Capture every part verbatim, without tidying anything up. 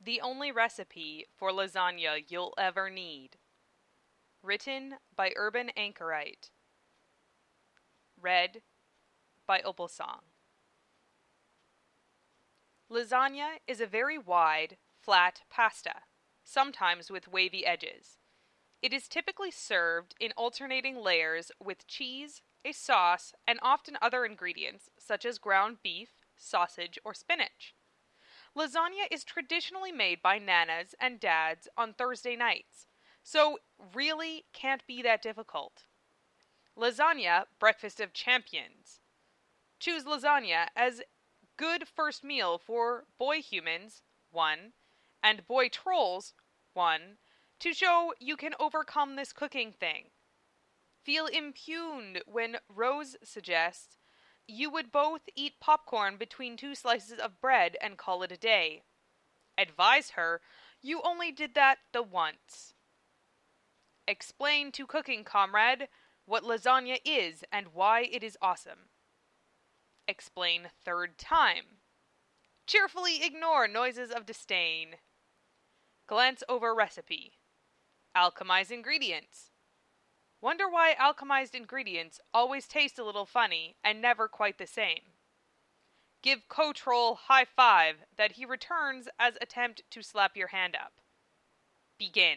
The only recipe for lasagna you'll ever need. Written by Urban Anchorite. Read by Opalsong. Lasagna is a very wide, flat pasta, sometimes with wavy edges. It is typically served in alternating layers with cheese, a sauce, and often other ingredients such as ground beef, sausage, or spinach. Lasagna is traditionally made by nanas and dads on Thursday nights, so really can't be that difficult. Lasagna, breakfast of champions. Choose lasagna as good first meal for boy humans, one, and boy trolls, one, to show you can overcome this cooking thing. Feel impugned when Rose suggests you would both eat popcorn between two slices of bread and call it a day. Advise her you only did that the once. Explain to cooking comrade what lasagna is and why it is awesome. Explain third time. Cheerfully ignore noises of disdain. Glance over recipe. Alchemize ingredients. Wonder why alchemized ingredients always taste a little funny and never quite the same. Give Cotroll high five that he returns as attempt to slap your hand up. Begin.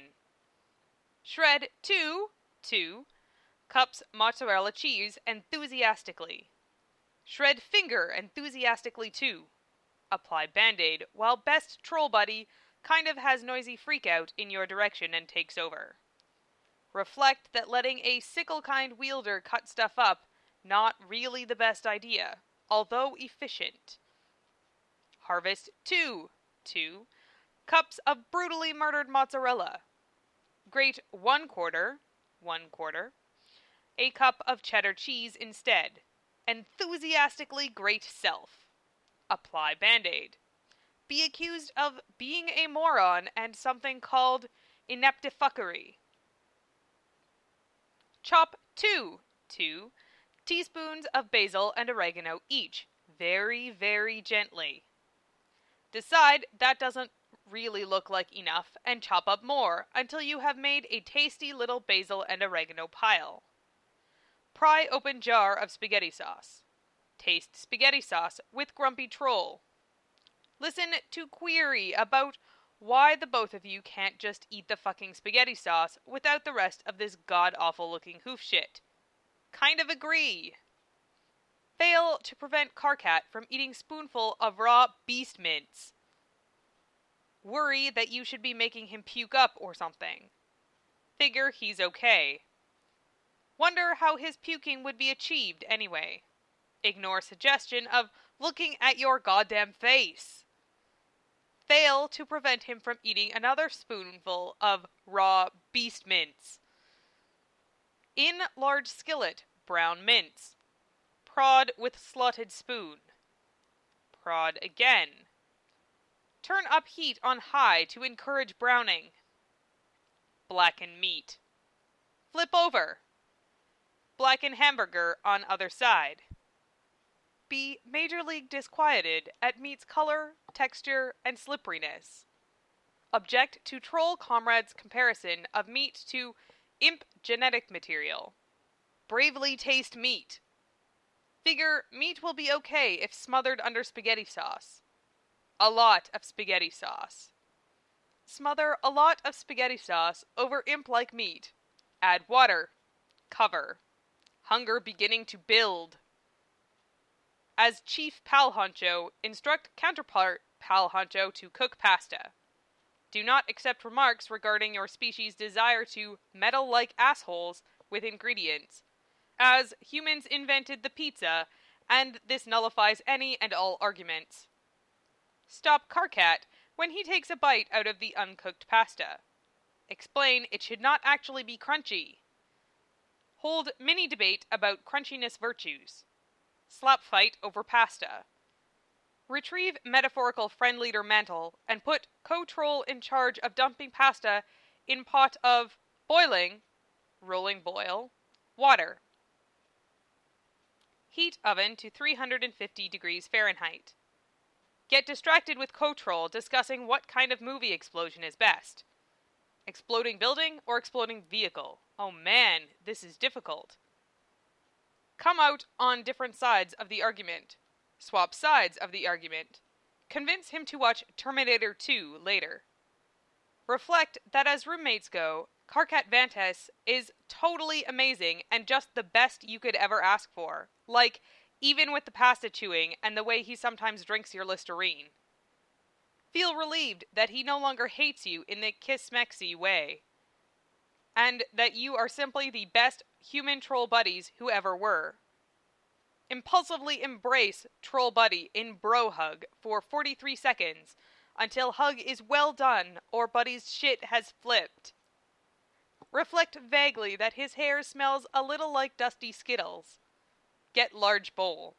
Shred two, two cups mozzarella cheese enthusiastically. Shred finger enthusiastically too. Apply Band-Aid while best troll buddy kind of has noisy freakout in your direction and takes over. Reflect that letting a sickle-kind wielder cut stuff up, not really the best idea, although efficient. Harvest two, two cups of brutally murdered mozzarella. Grate one quarter, one quarter, a cup of cheddar cheese instead. Enthusiastically grate self. Apply Band-Aid. Be accused of being a moron and something called ineptifuckery. Chop two, two teaspoons of basil and oregano each, very, very gently. Decide that doesn't really look like enough and chop up more until you have made a tasty little basil and oregano pile. Pry open jar of spaghetti sauce. Taste spaghetti sauce with Grumpy Troll. Listen to query about why the both of you can't just eat the fucking spaghetti sauce without the rest of this god-awful looking hoof shit. Kind of agree. Fail to prevent Karkat from eating spoonful of raw beast mince. Worry that you should be making him puke up or something. Figure he's okay. Wonder how his puking would be achieved anyway. Ignore suggestion of looking at your goddamn face. Fail to prevent him from eating another spoonful of raw beast mince. In large skillet, brown mince. Prod with slotted spoon. Prod again. Turn up heat on high to encourage browning. Blacken meat. Flip over. Blacken hamburger on other side. Be major league disquieted at meat's color, texture, and slipperiness. Object to troll comrade's comparison of meat to imp genetic material. Bravely taste meat. Figure meat will be okay if smothered under spaghetti sauce. A lot of spaghetti sauce. Smother a lot of spaghetti sauce over imp-like meat. Add water. Cover. Hunger beginning to build. As Chief Pal Honcho, instruct counterpart Pal Honcho to cook pasta. Do not accept remarks regarding your species' desire to meddle like assholes with ingredients, as humans invented the pizza, and this nullifies any and all arguments. Stop Karkat when he takes a bite out of the uncooked pasta. Explain it should not actually be crunchy. Hold mini-debate about crunchiness virtues. Slap fight over pasta. Retrieve metaphorical friend leader mantle and put Cotroll in charge of dumping pasta in pot of boiling, rolling boil, water. Heat oven to three hundred fifty degrees Fahrenheit. Get distracted with Cotrol discussing what kind of movie explosion is best. Exploding building or exploding vehicle? Oh man, this is difficult. Come out on different sides of the argument. Swap sides of the argument. Convince him to watch Terminator two later. Reflect that as roommates go, Karkat Vantas is totally amazing and just the best you could ever ask for. Like, even with the pasta chewing and the way he sometimes drinks your Listerine. Feel relieved that he no longer hates you in the kiss-mexy way. And that you are simply the best human troll buddies who ever were. Impulsively embrace Troll Buddy in bro hug for forty-three seconds until hug is well done or Buddy's shit has flipped. Reflect vaguely that his hair smells a little like dusty Skittles. Get large bowl.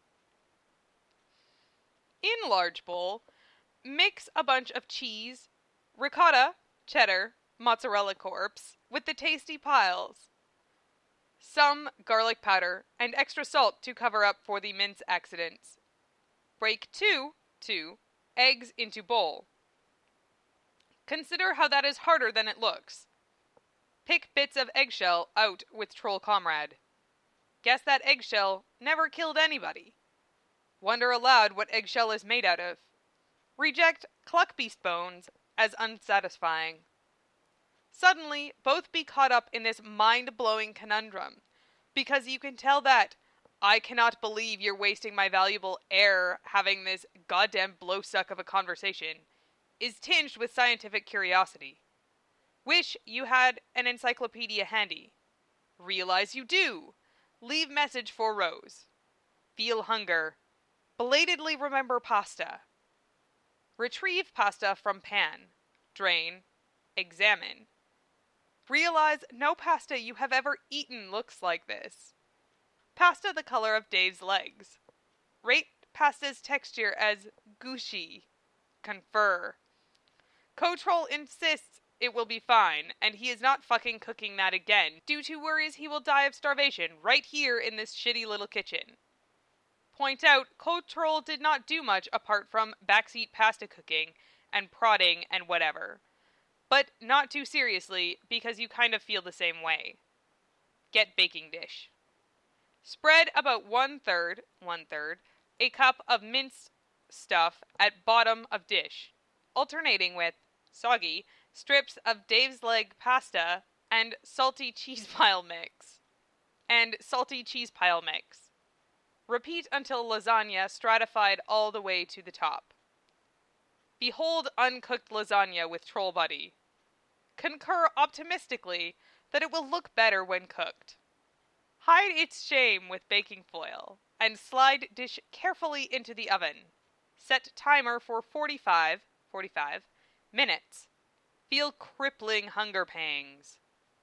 In large bowl, mix a bunch of cheese, ricotta, cheddar, mozzarella corpse with the tasty piles. Some garlic powder and extra salt to cover up for the mince accidents. Break two, two eggs into bowl. Consider how that is harder than it looks. Pick bits of eggshell out with Troll Comrade. Guess that eggshell never killed anybody. Wonder aloud what eggshell is made out of. Reject Cluckbeast bones as unsatisfying. Suddenly, both be caught up in this mind-blowing conundrum, because you can tell that, I cannot believe you're wasting my valuable air having this goddamn blowsuck of a conversation, is tinged with scientific curiosity. Wish you had an encyclopedia handy. Realize you do. Leave message for Rose. Feel hunger. Belatedly remember pasta. Retrieve pasta from pan. Drain. Examine. Realize no pasta you have ever eaten looks like this. Pasta the color of Dave's legs. Rate pasta's texture as gushy. Confer. Cotrol insists it will be fine, and he is not fucking cooking that again, due to worries he will die of starvation right here in this shitty little kitchen. Point out, Cotrol did not do much apart from backseat pasta cooking, and prodding, and whatever. But not too seriously, because you kind of feel the same way. Get baking dish. Spread about one third, one third, a cup of minced stuff at bottom of dish, alternating with, soggy, strips of Dave's leg pasta and salty cheese pile mix. And salty cheese pile mix. Repeat until lasagna stratified all the way to the top. Behold uncooked lasagna with Troll Buddy. Concur optimistically that it will look better when cooked. Hide its shame with baking foil, and slide dish carefully into the oven. Set timer for forty-five, forty-five minutes. Feel crippling hunger pangs.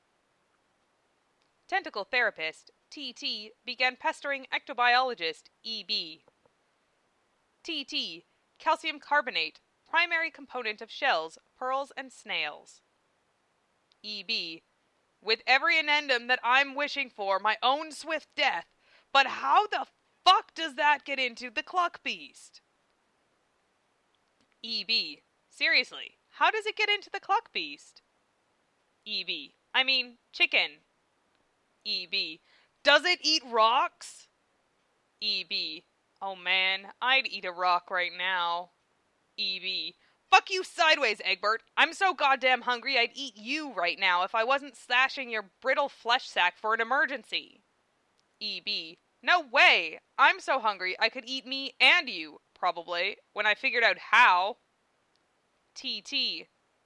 Tentacle therapist, T T, began pestering ectobiologist, E B. T T, calcium carbonate, primary component of shells, pearls, and snails. E B, with every addendum that I'm wishing for my own swift death, but how the fuck does that get into the Cluckbeast? E B, seriously, how does it get into the Cluckbeast? E B, I mean, chicken. E B, does it eat rocks? E B, oh man, I'd eat a rock right now. E B, fuck you sideways, Egbert. I'm so goddamn hungry I'd eat you right now if I wasn't slashing your brittle flesh sack for an emergency. E B, no way. I'm so hungry I could eat me and you, probably, when I figured out how. T T.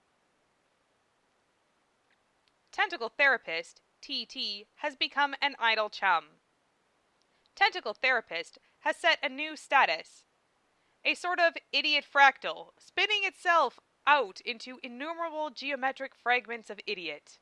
Tentacle therapist, T T, has become an idle chum. Tentacle therapist has set a new status. A sort of idiot fractal, spinning itself out into innumerable geometric fragments of idiot.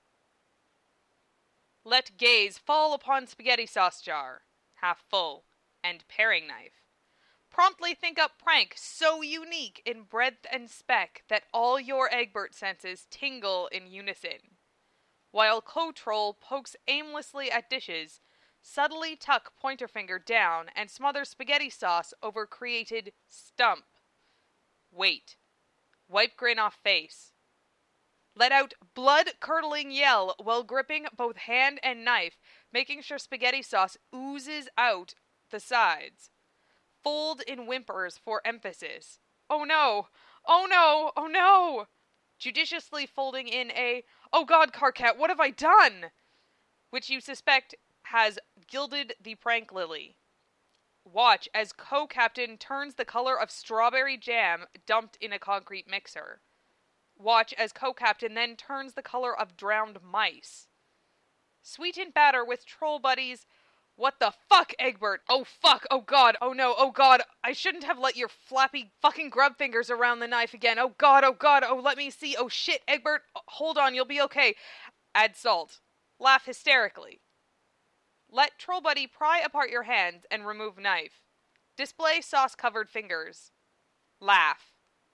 Let gaze fall upon spaghetti sauce jar, half full, and paring knife. Promptly think up prank so unique in breadth and speck that all your Egbert senses tingle in unison. While Cotrol pokes aimlessly at dishes, subtly tuck pointer finger down and smother spaghetti sauce over created stump. Wait. Wipe grin off face. Let out blood-curdling yell while gripping both hand and knife, making sure spaghetti sauce oozes out the sides. Fold in whimpers for emphasis. Oh no! Oh no! Oh no! Judiciously folding in a, "Oh God, Karkat, what have I done?" which you suspect has gilded the prank lily. Watch as co-captain turns the color of strawberry jam dumped in a concrete mixer. Watch as co-captain then turns the color of drowned mice. Sweeten batter with troll buddies. What the fuck, Egbert? Oh fuck, oh god, oh no, oh god, I shouldn't have let your flappy fucking grub fingers around the knife again. Oh god, oh god, oh let me see, oh shit, Egbert, hold on, you'll be okay. Add salt. Laugh hysterically. Let troll buddy pry apart your hands and remove knife. Display sauce-covered fingers. Laugh.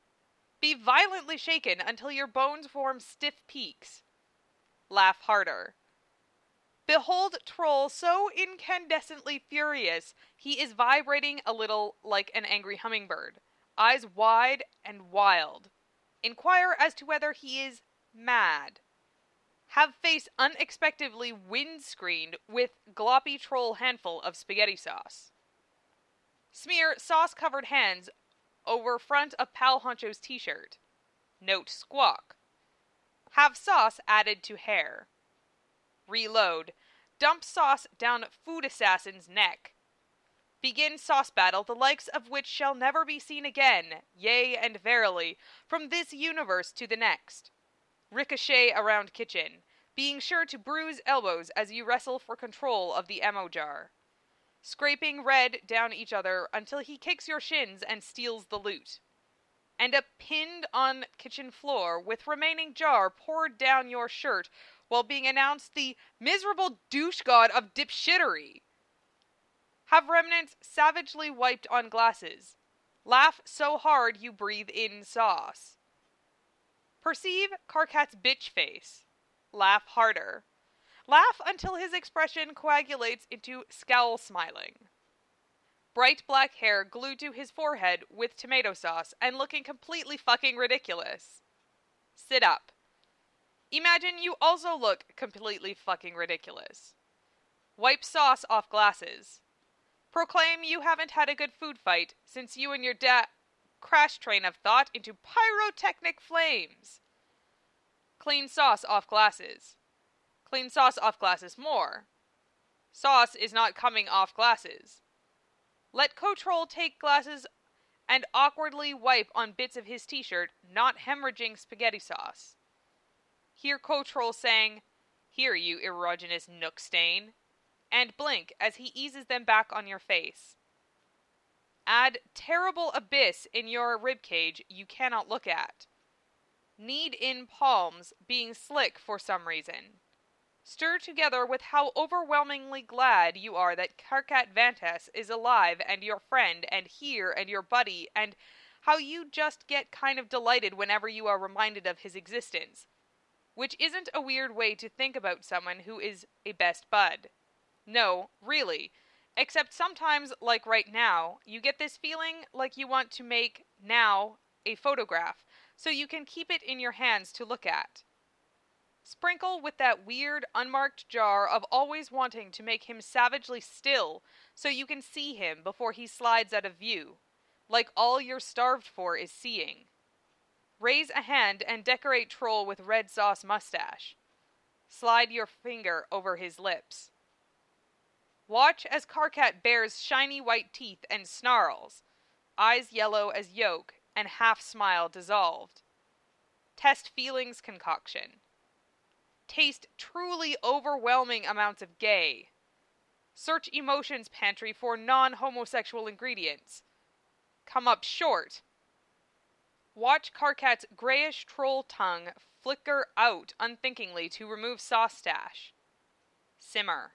Be violently shaken until your bones form stiff peaks. Laugh harder. Behold troll so incandescently furious, he is vibrating a little like an angry hummingbird, eyes wide and wild. Inquire as to whether he is mad. Have face unexpectedly windscreened with gloppy troll handful of spaghetti sauce. Smear sauce-covered hands over front of Pal Honcho's t-shirt. Note squawk. Have sauce added to hair. Reload. Dump sauce down food assassin's neck. Begin sauce battle, the likes of which shall never be seen again, yea and verily, from this universe to the next. Ricochet around kitchen, being sure to bruise elbows as you wrestle for control of the ammo jar. Scraping red down each other until he kicks your shins and steals the loot. End up pinned on kitchen floor with remaining jar poured down your shirt while being announced the miserable douche god of dipshittery. Have remnants savagely wiped on glasses. Laugh so hard you breathe in sauce. Perceive Karkat's bitch face. Laugh harder. Laugh until his expression coagulates into scowl smiling. Bright black hair glued to his forehead with tomato sauce and looking completely fucking ridiculous. Sit up. Imagine you also look completely fucking ridiculous. Wipe sauce off glasses. Proclaim you haven't had a good food fight since you and your dad crash train of thought into pyrotechnic flames. Clean sauce off glasses. Clean sauce off glasses more. Sauce is not coming off glasses. Let Cotrol take glasses and awkwardly wipe on bits of his t-shirt, not hemorrhaging spaghetti sauce. Hear Cotrol saying, "Here, you erogenous nook stain," and blink as he eases them back on your face. Add terrible abyss in your ribcage you cannot look at. Knead in palms being slick for some reason. Stir together with how overwhelmingly glad you are that Karkat Vantas is alive and your friend and here and your buddy, and how you just get kind of delighted whenever you are reminded of his existence. Which isn't a weird way to think about someone who is a best bud. No, really. Except sometimes, like right now, you get this feeling like you want to make, now, a photograph, so you can keep it in your hands to look at. Sprinkle with that weird, unmarked jar of always wanting to make him savagely still, so you can see him before he slides out of view, like all you're starved for is seeing. Raise a hand and decorate Troll with red sauce mustache. Slide your finger over his lips. Watch as Karkat bares shiny white teeth and snarls, eyes yellow as yolk, and half-smile dissolved. Test feelings concoction. Taste truly overwhelming amounts of gay. Search emotions pantry for non-homosexual ingredients. Come up short. Watch Karkat's grayish troll tongue flicker out unthinkingly to remove sauce stash. Simmer.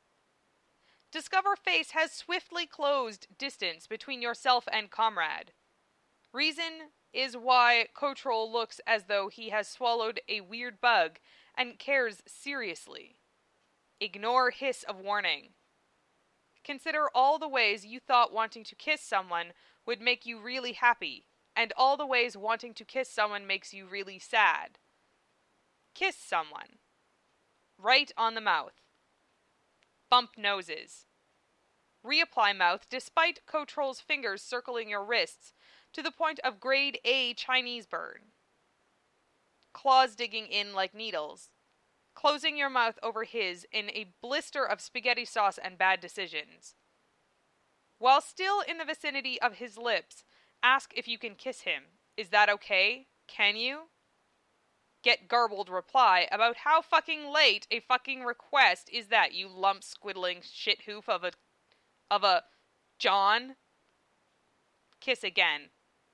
Discover face has swiftly closed distance between yourself and comrade. Reason is why Cotrol looks as though he has swallowed a weird bug and cares seriously. Ignore hiss of warning. Consider all the ways you thought wanting to kiss someone would make you really happy. and all the ways wanting to kiss someone makes you really sad. Kiss someone. Right on the mouth. Bump noses. Reapply mouth despite Cotrol's fingers circling your wrists to the point of grade A Chinese burn. Claws digging in like needles. Closing your mouth over his in a blister of spaghetti sauce and bad decisions. While still in the vicinity of his lips, ask if you can kiss him. Is that okay? Can you? Get garbled reply about how fucking late a fucking request is that, you lump squiddling shit hoof of a of a John. Kiss again.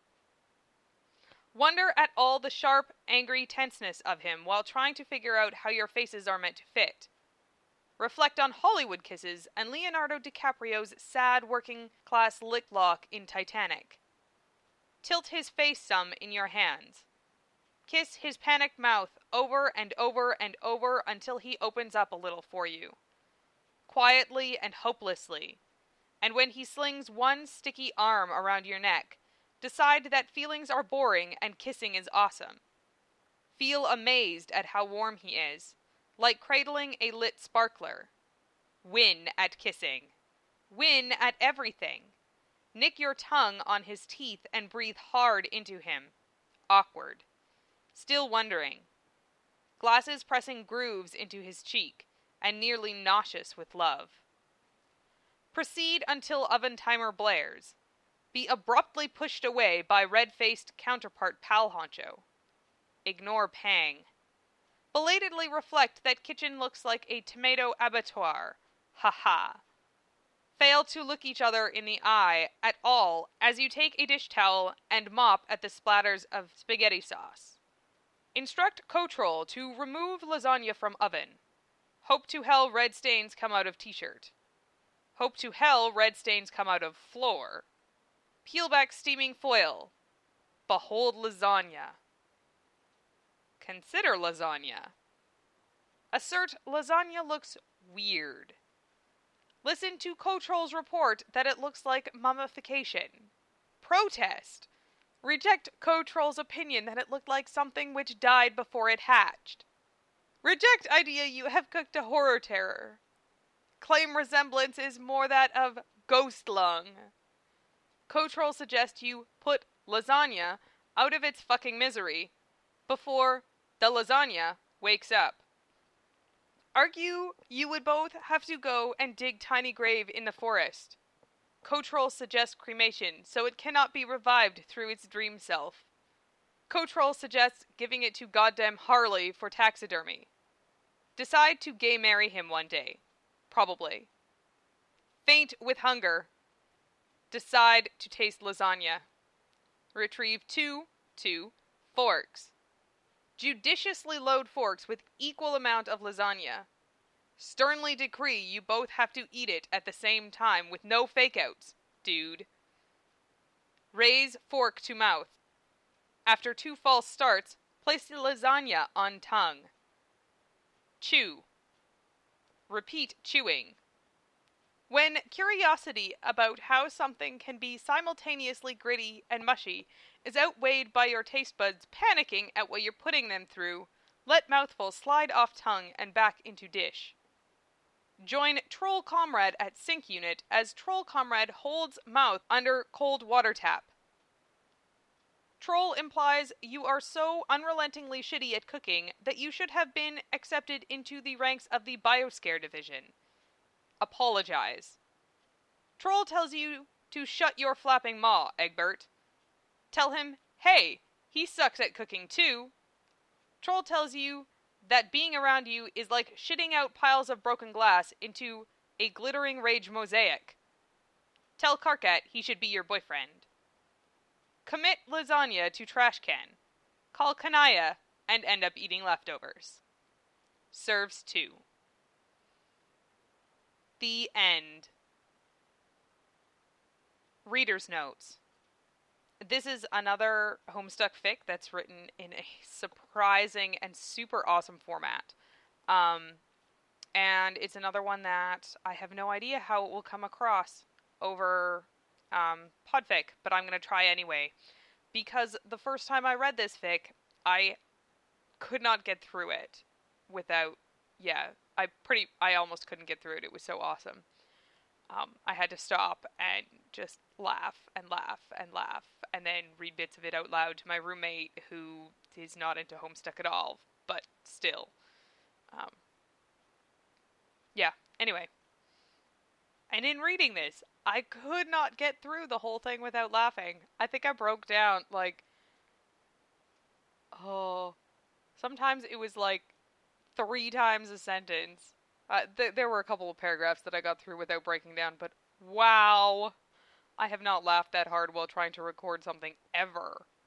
Wonder at all the sharp, angry tenseness of him while trying to figure out how your faces are meant to fit. Reflect on Hollywood kisses and Leonardo DiCaprio's sad working-class lick-lock in Titanic. Tilt his face some in your hands. Kiss his panicked mouth over and over and over until he opens up a little for you. Quietly and hopelessly. And when he slings one sticky arm around your neck, decide that feelings are boring and kissing is awesome. Feel amazed at how warm he is, like cradling a lit sparkler. Win at kissing. Win at everything. Nick your tongue on his teeth and breathe hard into him. Awkward. Still wondering. Glasses pressing grooves into his cheek, and nearly nauseous with love. Proceed until oven timer blares. Be abruptly pushed away by red-faced counterpart pal honcho. Ignore pang. Belatedly reflect that kitchen looks like a tomato abattoir. Ha ha. Fail to look each other in the eye at all as you take a dish towel and mop at the splatters of spaghetti sauce. Instruct Cotrol to remove lasagna from oven. Hope to hell red stains come out of t-shirt. Hope to hell red stains come out of floor. Peel back steaming foil. Behold lasagna. Consider lasagna. Assert lasagna looks weird. Listen to Cotrol's report that it looks like mummification. Protest. Reject Cotrol's opinion that it looked like something which died before it hatched. Reject idea you have cooked a horror terror. Claim resemblance is more that of ghost lung. Cotrol suggests you put lasagna out of its fucking misery before the lasagna wakes up. Argue you would both have to go and dig tiny grave in the forest. Cotrol suggests cremation so it cannot be revived through its dream self. Cotrol suggests giving it to goddamn Harley for taxidermy. Decide to gay marry him one day. Probably. Faint with hunger. Decide to taste lasagna. Retrieve two, two forks. Judiciously load forks with equal amount of lasagna. Sternly decree you both have to eat it at the same time with no fake-outs, dude. Raise fork to mouth. After two false starts, place the lasagna on tongue. Chew. Repeat chewing. When curiosity about how something can be simultaneously gritty and mushy is outweighed by your taste buds panicking at what you're putting them through, let mouthful slide off tongue and back into dish. Join Troll Comrade at Sync Unit as Troll Comrade holds mouth under cold water tap. Troll implies you are so unrelentingly shitty at cooking that you should have been accepted into the ranks of the Bioscare division. Apologize. Troll tells you to shut your flapping maw, Egbert. Tell him, hey, he sucks at cooking too. Troll tells you that being around you is like shitting out piles of broken glass into a glittering rage mosaic. Tell Karkat he should be your boyfriend. Commit lasagna to trash can. Call Kanaya and end up eating leftovers. Serves two. The end. Reader's notes. This is another Homestuck fic that's written in a surprising and super awesome format. Um, and it's another one that I have no idea how it will come across over um, Podfic, but I'm going to try anyway. because the first time I read this fic, I could not get through it without, yeah, I pretty, I almost couldn't get through it. It was so awesome. Um, I had to stop and just laugh and laugh and laugh and then read bits of it out loud to my roommate who is not into Homestuck at all, but still. Um, yeah, anyway. And in reading this, I could not get through the whole thing without laughing. I think I broke down, like, oh, sometimes it was like three times a sentence. Uh, th- there were a couple of paragraphs that I got through without breaking down, but wow, I have not laughed that hard while trying to record something ever.